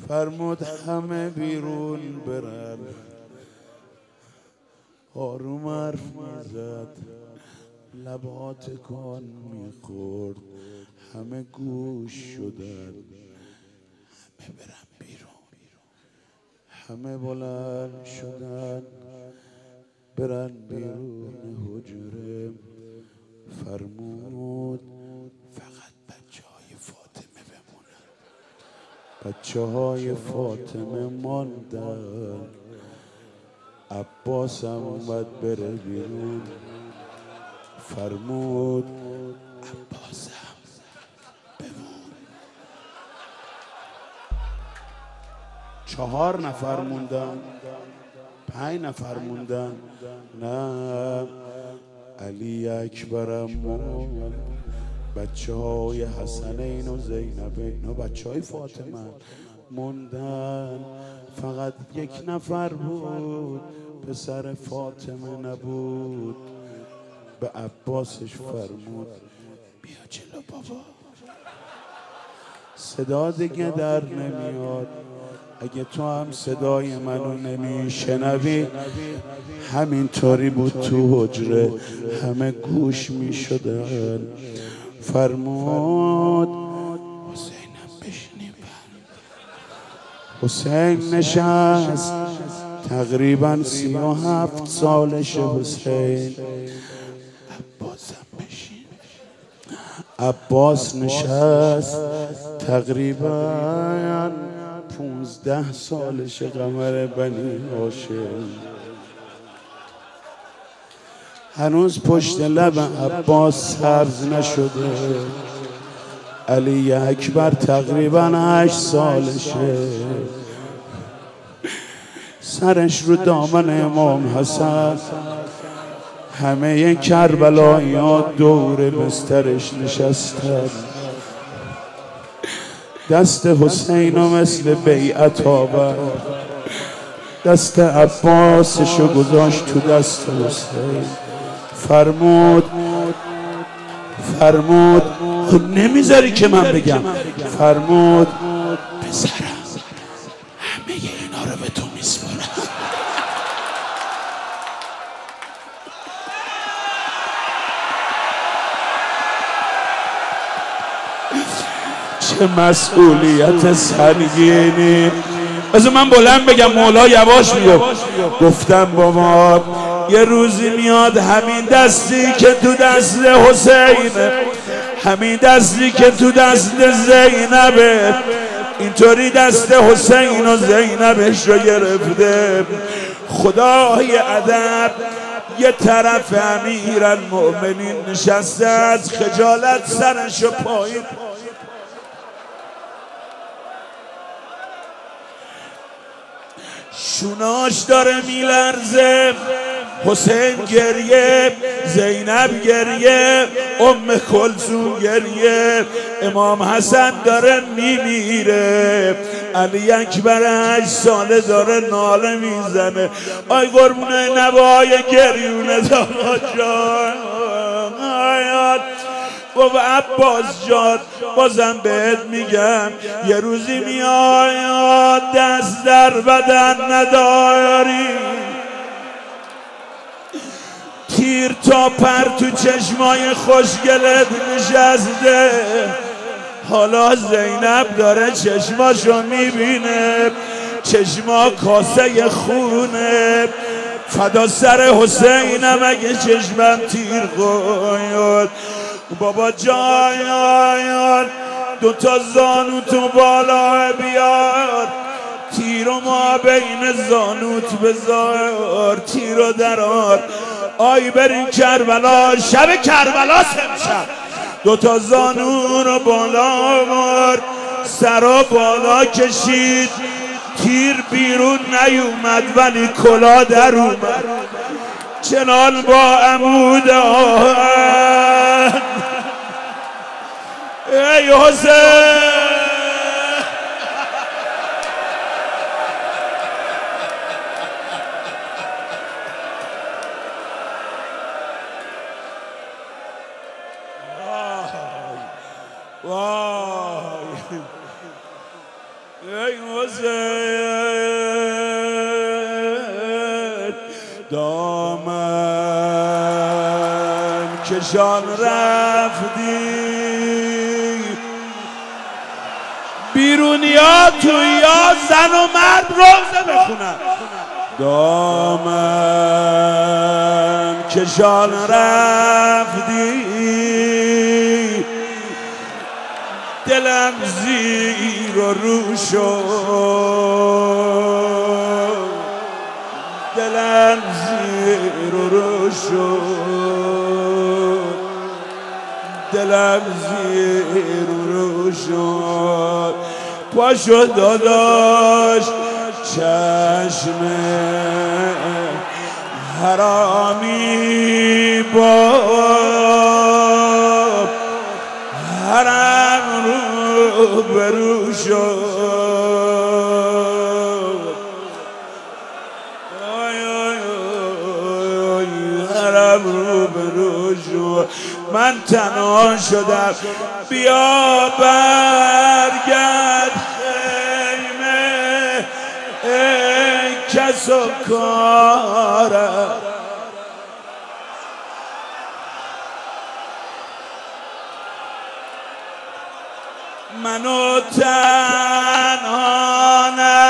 فرمود همه بیرون برن. آروم حرف میزد، لبات کن میخورد، همه گوش شدن. همه برن بیرون، همه بلند شدن برن بیرون حجره. فرمود فقط بچه های فاطمه بمونن. بچه های فاطمه ماندن. عباس هم اومد بره بیرون. فرمود عباس هم بمون. 4 نفر موندن، 5 نفر موندن. نه، علی اکبرم موند. بچه های حسنین و زینبین و بچه های فاطمه موندن. فقط 1 نفر بود، پسر فاطمه نبود. به عباسش فرمود بیا جلو بابا، صدا دیگه در نمیاد. اگه تو هم صدای منو نمیشنوی، همینطوری بود تو حجره، همه گوش میشدن. فرمود حسینم بشینیم. حسین نشست، تقریبا 37 سالش حسین. عباسم بشین. عباس نشست، تقریبا 15 سالش قمر بنی هاشم. هنوز پشت لب عباس سبز نشده. علی اکبر تقریبا 8 سالشه. سرش رو دامن امام حسن. همه کربلایی ها دور بسترش نشستن. دست حسین رو مثل بیعت آورد، دست عباسشو گذاشت تو دست حسین. فرمود نمیذاری که من بگم. فرمود پسرم همه اینا رو به تو میسپارم. چه مسئولیت سنگینی. از من بلند بگم مولا یواش میگم. گفتم بابا یه روزی میاد همین دستی که تو دست حسینه، همین دستی که تو دست زینبه، اینطوری دست حسین و زینبش رو گرفته. خدای ادب یه طرف امیرالمؤمنین نشسته، از خجالت سرشو پایین، شوناش داره میلرزه. حسین گریه، زینب گریه، ام کلثوم گریه، امام حسن داره میمیره. علی اکبر 8 ساله داره ناله میزنه. آی قربونه نوای گریونه داغا جان. گفت عباس جان بازم بهت میگم یه روزی میاد دست در بدن نداری، تیر تا پر تو چشمای خوشگلت نشسته. حالا زینب داره چشماشو میبینه، چشما کاسه خونه. فدا سر حسینم اگه چشمم تیر خورد. بابا جان 2 تا زانو تو بالا بیار، تیرو ما بین زانوت بذار، تیرو درار. آی بریم کربلا، شب کربلا امشب. 2 تا زانو رو بالا بار، سرا بالا کشید، تیر بیرون نیومد ولی کلا در اومد. چنان با عمود آهن ای حسین. وای حسین دامن کشان رفتی بیرونیا تویا زن و مرد روزه بخونن دامن کشان رفتی دلم زیر و رو شد دلم زیر و رو شد دلم زیر و رو شد پاشو داداش چشم حرامی با حرم رو برو شد حرم رو برو شد من تنها شدم بیا برگرد خیمه ای کس و کارم منو تنها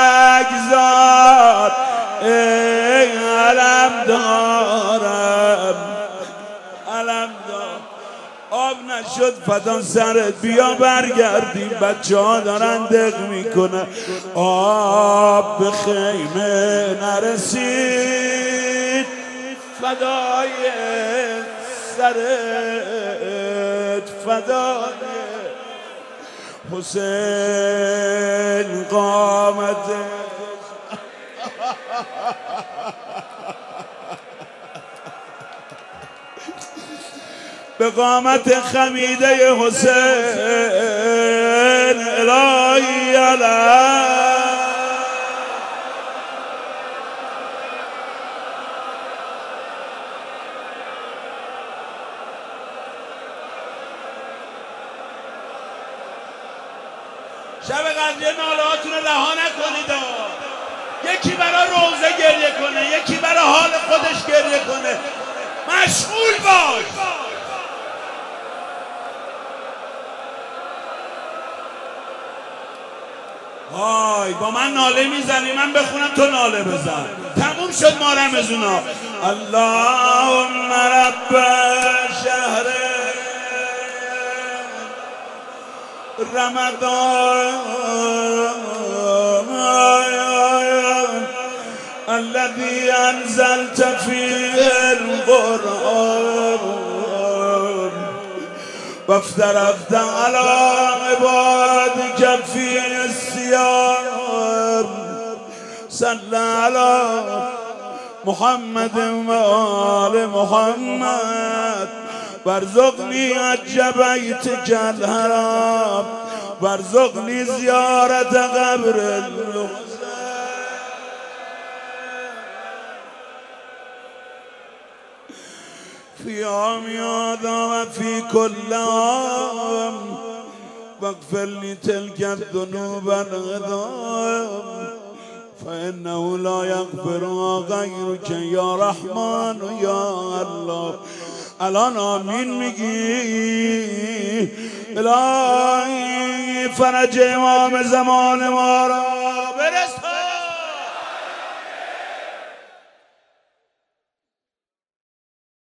نگذار ای علم دارم علم دارم آب نشد فدان سرت بیا برگردیم بچه ها دارن دق میکنن آب به خیمه نرسید فدای سرت فدای حسین قامت به قامت خمیده حسین الهی علم شب قدریه ناله هاتون رو رها نکنید یکی برای روزه گریه کنه یکی برای حال خودش گریه کنه مشغول باش های با من ناله میزنی من بخونم تو ناله بزن تموم شد ما رمزونا اللهم رب شهر رمضان الذي أنزلت فيه القرآن وافترضت على عبادك فيه الصيام صل على محمد وآل محمد وارزقني حج بيتك الحرام وارزقني زيارة قبر الحسين في يوم هذا وفي كل عام واغفر لي تلك الذنوب العظام فإنه لا يغفرها غيرك يا رحمن يا الله الان آمین میگی الهی فرج امام زمان ما را برسان